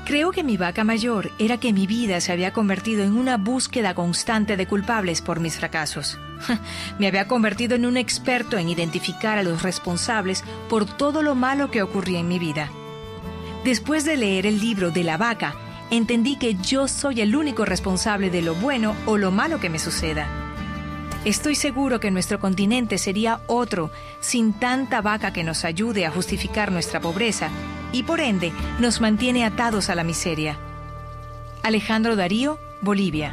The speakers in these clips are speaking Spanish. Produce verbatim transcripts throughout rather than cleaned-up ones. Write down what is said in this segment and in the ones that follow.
Creo que mi vaca mayor era que mi vida se había convertido en una búsqueda constante de culpables por mis fracasos. Me había convertido en un experto en identificar a los responsables por todo lo malo que ocurría en mi vida. Después de leer el libro de la vaca, entendí que yo soy el único responsable de lo bueno o lo malo que me suceda. Estoy seguro que nuestro continente sería otro sin tanta vaca que nos ayude a justificar nuestra pobreza y por ende nos mantiene atados a la miseria. Alejandro Darío, Bolivia.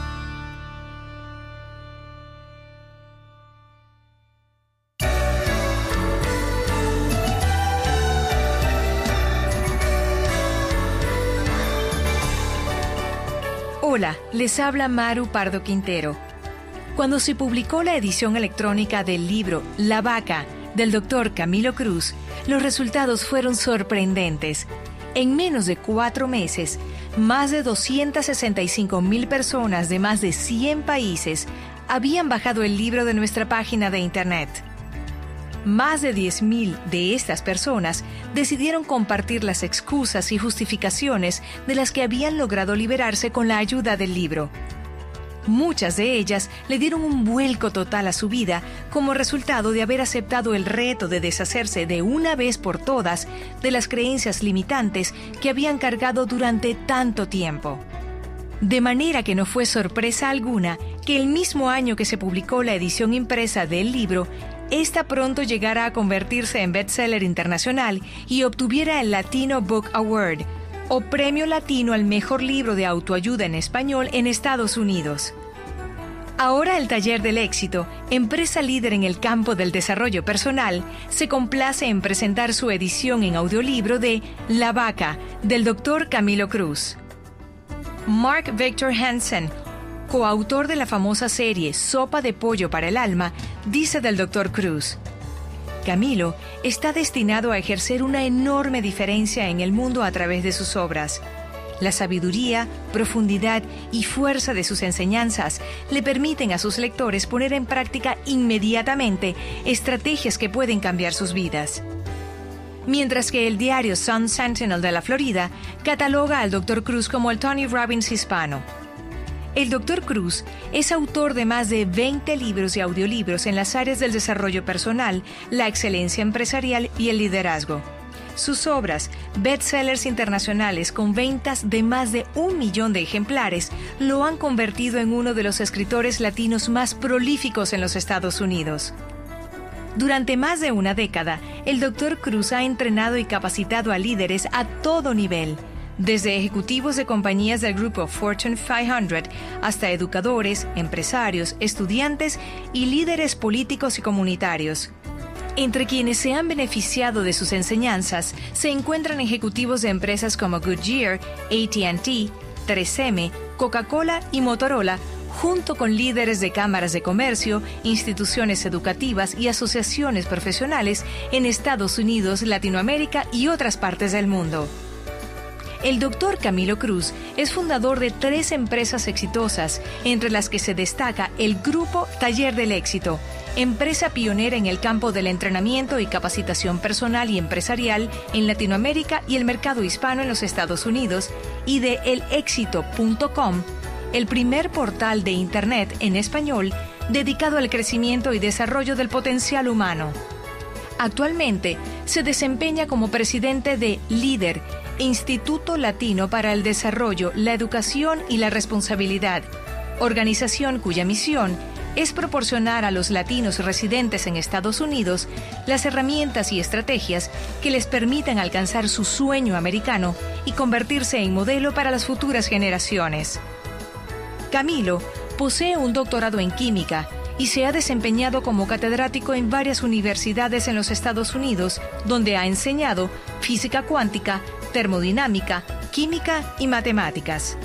Hola, les habla Maru Pardo Quintero. Cuando se publicó la edición electrónica del libro La Vaca, del doctor Camilo Cruz, los resultados fueron sorprendentes. En menos de cuatro meses, más de doscientas sesenta y cinco mil personas de más de cien países habían bajado el libro de nuestra página de internet. Más de diez mil de estas personas decidieron compartir las excusas y justificaciones de las que habían logrado liberarse con la ayuda del libro. Muchas de ellas le dieron un vuelco total a su vida como resultado de haber aceptado el reto de deshacerse de una vez por todas de las creencias limitantes que habían cargado durante tanto tiempo. De manera que no fue sorpresa alguna que el mismo año que se publicó la edición impresa del libro, esta pronto llegara a convertirse en bestseller internacional y obtuviera el Latino Book Award, o Premio Latino al Mejor Libro de Autoayuda en Español en Estados Unidos. Ahora el Taller del Éxito, empresa líder en el campo del desarrollo personal, se complace en presentar su edición en audiolibro de La Vaca, del doctor Camilo Cruz. Mark Victor Hansen, coautor de la famosa serie Sopa de Pollo para el Alma, dice del doctor Cruz: Camilo está destinado a ejercer una enorme diferencia en el mundo a través de sus obras. La sabiduría, profundidad y fuerza de sus enseñanzas le permiten a sus lectores poner en práctica inmediatamente estrategias que pueden cambiar sus vidas. Mientras que el diario Sun Sentinel de la Florida cataloga al doctor Cruz como el Tony Robbins hispano. El doctor Cruz es autor de más de veinte libros y audiolibros en las áreas del desarrollo personal, la excelencia empresarial y el liderazgo. Sus obras, bestsellers internacionales con ventas de más de un millón de ejemplares, lo han convertido en uno de los escritores latinos más prolíficos en los Estados Unidos. Durante más de una década, el doctor Cruz ha entrenado y capacitado a líderes a todo nivel, desde ejecutivos de compañías del grupo Fortune quinientos hasta educadores, empresarios, estudiantes y líderes políticos y comunitarios. Entre quienes se han beneficiado de sus enseñanzas se encuentran ejecutivos de empresas como Goodyear, A T and T, tres eme, Coca-Cola y Motorola, junto con líderes de cámaras de comercio, instituciones educativas y asociaciones profesionales en Estados Unidos, Latinoamérica y otras partes del mundo. El doctor Camilo Cruz es fundador de tres empresas exitosas, entre las que se destaca el Grupo Taller del Éxito, empresa pionera en el campo del entrenamiento y capacitación personal y empresarial en Latinoamérica y el mercado hispano en los Estados Unidos, y de el éxito punto com, el primer portal de Internet en español dedicado al crecimiento y desarrollo del potencial humano. Actualmente se desempeña como presidente de Líder, Instituto Latino para el Desarrollo, la Educación y la Responsabilidad, organización cuya misión es proporcionar a los latinos residentes en Estados Unidos las herramientas y estrategias que les permitan alcanzar su sueño americano y convertirse en modelo para las futuras generaciones. Camilo posee un doctorado en química y se ha desempeñado como catedrático en varias universidades en los Estados Unidos, donde ha enseñado física cuántica, termodinámica, química y matemáticas.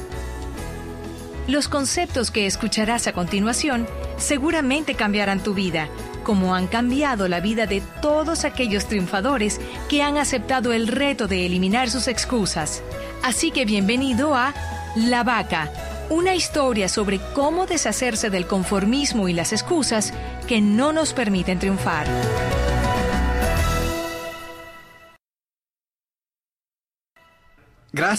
Los conceptos que escucharás a continuación seguramente cambiarán tu vida, como han cambiado la vida de todos aquellos triunfadores que han aceptado el reto de eliminar sus excusas. Así que bienvenido a La Vaca, una historia sobre cómo deshacerse del conformismo y las excusas que no nos permiten triunfar. Gracias.